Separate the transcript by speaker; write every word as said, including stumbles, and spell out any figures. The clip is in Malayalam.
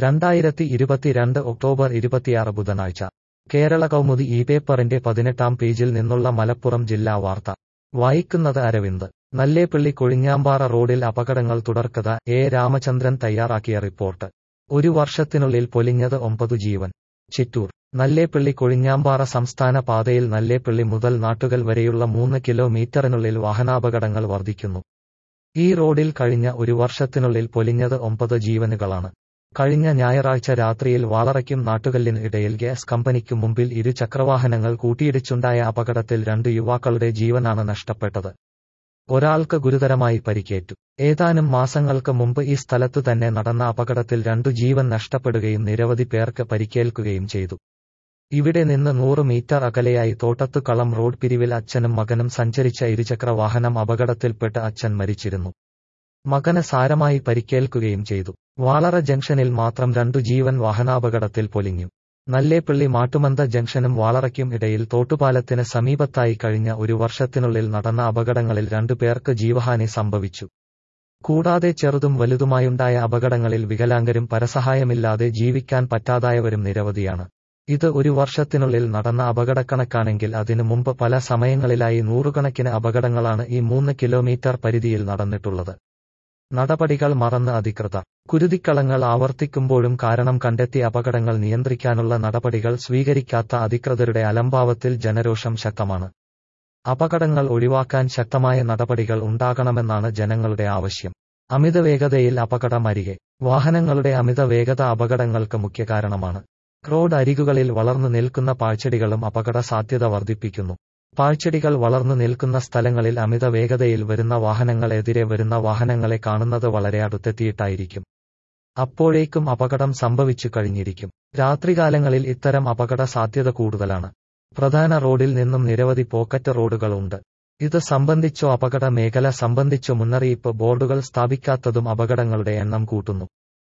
Speaker 1: രണ്ടായിരത്തി ഇരുപത്തിരണ്ട് ഒക്ടോബർ ഇരുപത്തിയാറ് ബുധനാഴ്ച കേരള കൗമുദി ഈ പേപ്പറിന്റെ പതിനെട്ടാം പേജിൽ നിന്നുള്ള മലപ്പുറം ജില്ലാ വാർത്ത വായിക്കുന്നത് അരവിന്ദ്. നല്ലേപ്പിള്ളി കൊഴിഞ്ഞാമ്പാറ റോഡിൽ അപകടങ്ങൾ തുടർക്കഥ. എ രാമചന്ദ്രൻ തയ്യാറാക്കിയ റിപ്പോർട്ട്. ഒരു വർഷത്തിനുള്ളിൽ പൊലിഞ്ഞത് ഒമ്പതു ജീവൻ. ചിറ്റൂർ. നല്ലേപ്പിള്ളി കൊഴിഞ്ഞാമ്പാറ സംസ്ഥാന പാതയിൽ നല്ലേപ്പിള്ളി മുതൽ നാട്ടുകൽ വരെയുള്ള മൂന്ന് കിലോമീറ്ററിനുള്ളിൽ വാഹനാപകടങ്ങൾ വർദ്ധിക്കുന്നു. ഈ റോഡിൽ കഴിഞ്ഞ ഒരു വർഷത്തിനുള്ളിൽ പൊലിഞ്ഞത് ഒമ്പത് ജീവനുകളാണ്. കഴിഞ്ഞ ഞായറാഴ്ച രാത്രിയിൽ വാളറയ്ക്കും നാട്ടുകല്ലിന് ഇടയിൽ ഗ്യാസ് കമ്പനിക്കു മുമ്പിൽ ഇരു ചക്രവാഹനങ്ങൾ കൂട്ടിയിടിച്ചുണ്ടായ അപകടത്തിൽ രണ്ട് യുവാക്കളുടെ ജീവനാണ് നഷ്ടപ്പെട്ടത്. ഒരാൾക്ക് ഗുരുതരമായി പരിക്കേറ്റു. ഏതാനും മാസങ്ങൾക്ക് മുമ്പ് ഈ സ്ഥലത്തു തന്നെ നടന്ന അപകടത്തിൽ രണ്ടു ജീവൻ നഷ്ടപ്പെടുകയും നിരവധി പേർക്ക് പരിക്കേൽക്കുകയും ചെയ്തു. ഇവിടെ നിന്ന് നൂറ് മീറ്റർ അകലെയായി തോട്ടത്തുകളം റോഡ് പിരിവിൽ അച്ഛനും മകനും സഞ്ചരിച്ച ഇരുചക്ര വാഹനം അപകടത്തിൽപ്പെട്ട് അച്ഛൻ മരിച്ചിരുന്നു. മകന് സാരമായി പരിക്കേൽക്കുകയും ചെയ്തു. വാളറ ജംഗ്ഷനിൽ മാത്രം രണ്ടു ജീവൻ വാഹനാപകടത്തിൽ പൊലിഞ്ഞു. നല്ലേപ്പിള്ളി മാട്ടുമന്ത ജംഗ്ഷനും വാളറയ്ക്കും ഇടയിൽ തോട്ടുപാലത്തിന് സമീപത്തായി കഴിഞ്ഞ ഒരു വർഷത്തിനുള്ളിൽ നടന്ന അപകടങ്ങളിൽ രണ്ടു പേർക്ക് ജീവഹാനി സംഭവിച്ചു. കൂടാതെ ചെറുതും വലുതുമായുണ്ടായ അപകടങ്ങളിൽ വികലാംഗരും പരസഹായമില്ലാതെ ജീവിക്കാൻ പറ്റാതായവരും നിരവധിയാണ്. ഇത് ഒരു വർഷത്തിനുള്ളിൽ നടന്ന അപകടക്കണക്കാണെങ്കിൽ അതിനു മുമ്പ് പല സമയങ്ങളിലായി നൂറുകണക്കിന് അപകടങ്ങളാണ് ഈ മൂന്ന് കിലോമീറ്റർ പരിധിയിൽ നടന്നിട്ടുള്ളത്. നടപടികൾ മറന്ന് അധികൃതർ. കുരുതിക്കളങ്ങൾ ആവർത്തിക്കുമ്പോഴും കാരണം കണ്ടെത്തി അപകടങ്ങൾ നിയന്ത്രിക്കാനുള്ള നടപടികൾ സ്വീകരിക്കാത്ത അധികൃതരുടെ അലംഭാവത്തിൽ ജനരോഷം ശക്തമാണ്. അപകടങ്ങൾ ഒഴിവാക്കാൻ ശക്തമായ നടപടികൾ ഉണ്ടാകണമെന്നാണ് ജനങ്ങളുടെ ആവശ്യം. അമിതവേഗതയിൽ അപകടം അരികെ. വാഹനങ്ങളുടെ അമിത വേഗത അപകടങ്ങൾക്ക് മുഖ്യ കാരണമാണ്. റോഡ് അരികുകളിൽ വളർന്നു നിൽക്കുന്ന പാഴ്ചെടികളും അപകട സാധ്യത വർദ്ധിപ്പിക്കുന്നു. പാഴ്ചെടികൾ വളർന്നു നിൽക്കുന്ന സ്ഥലങ്ങളിൽ അമിത വേഗതയിൽ വരുന്ന വാഹനങ്ങൾ എതിരെ വരുന്ന വാഹനങ്ങളെ കാണുന്നത് വളരെ അടുത്തെത്തിയിട്ടായിരിക്കും. അപ്പോഴേക്കും അപകടം സംഭവിച്ചു കഴിഞ്ഞിരിക്കും. രാത്രികാലങ്ങളിൽ ഇത്തരം അപകട സാധ്യത കൂടുതലാണ്. പ്രധാന റോഡിൽ നിന്നും നിരവധി പോക്കറ്റ് റോഡുകൾ ഉണ്ട്. ഇത് സംബന്ധിച്ചോ അപകട മേഖല സംബന്ധിച്ചോ മുന്നറിയിപ്പ് ബോർഡുകൾ സ്ഥാപിക്കാത്തതും അപകടങ്ങളുടെ എണ്ണം കൂട്ടുന്നു.